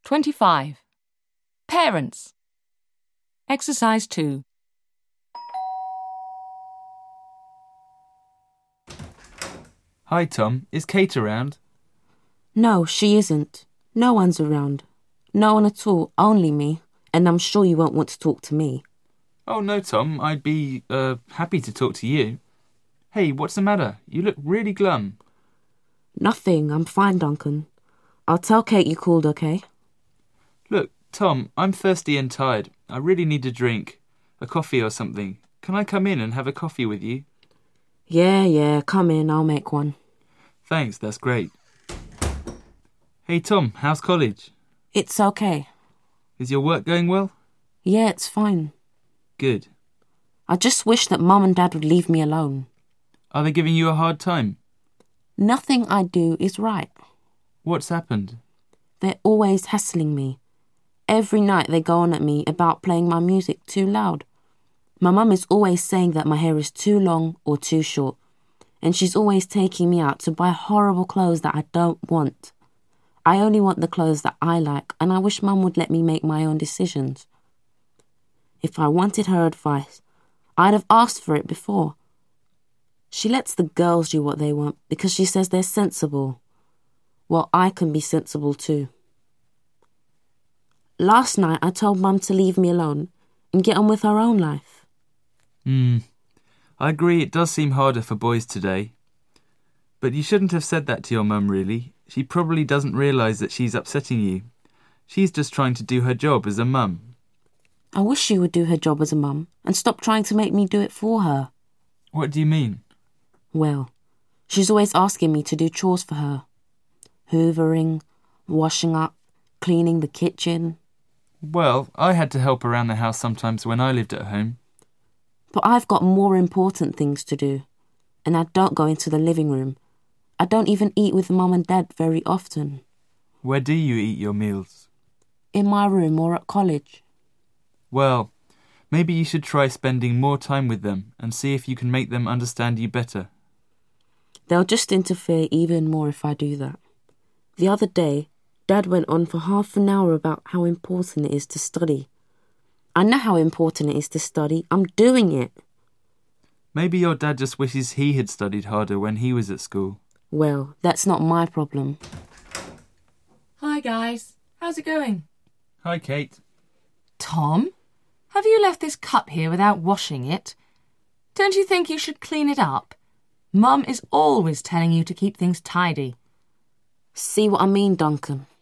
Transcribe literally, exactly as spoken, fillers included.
twenty-five. Parents. Exercise two. Hi, Tom. Is Kate around? No, she isn't. No one's around. No one at all, only me. And I'm sure you won't want to talk to me. Oh, no, Tom. I'd be, uh, happy to talk to you. Hey, what's the matter? You look really glum. Nothing. I'm fine, Duncan. I'll tell Kate you called, okay? Look, Tom, I'm thirsty and tired. I really need a drink. A coffee or something. Can I come in and have a coffee with you? Yeah, yeah, come in. I'll make one. Thanks, that's great. Hey, Tom, how's college? It's okay. Is your work going well? Yeah, it's fine. Good. I just wish that Mum and Dad would leave me alone. Are they giving you a hard time? Nothing I do is right. What's happened? They're always hassling me. Every night they go on at me about playing my music too loud. My mum is always saying that my hair is too long or too short, and she's always taking me out to buy horrible clothes that I don't want. I only want the clothes that I like, and I wish Mum would let me make my own decisions. If I wanted her advice, I'd have asked for it before. She lets the girls do what they want because she says they're sensible. Well, I can be sensible too. Last night I told Mum to leave me alone and get on with her own life. Hmm. I agree it does seem harder for boys today. But you shouldn't have said that to your mum, really. She probably doesn't realise that she's upsetting you. She's just trying to do her job as a mum. I wish she would do her job as a mum and stop trying to make me do it for her. What do you mean? Well, she's always asking me to do chores for her. Hoovering, washing up, cleaning the kitchen. Well, I had to help around the house sometimes when I lived at home. But I've got more important things to do, and I don't go into the living room. I don't even eat with Mum and Dad very often. Where do you eat your meals? In my room or at college. Well, maybe you should try spending more time with them and see if you can make them understand you better. They'll just interfere even more if I do that. The other day, Dad went on for half an hour about how important it is to study. I know how important it is to study. I'm doing it. Maybe your dad just wishes he had studied harder when he was at school. Well, that's not my problem. Hi, guys. How's it going? Hi, Kate. Tom, have you left this cup here without washing it? Don't you think you should clean it up? Mum is always telling you to keep things tidy. See what I mean, Duncan?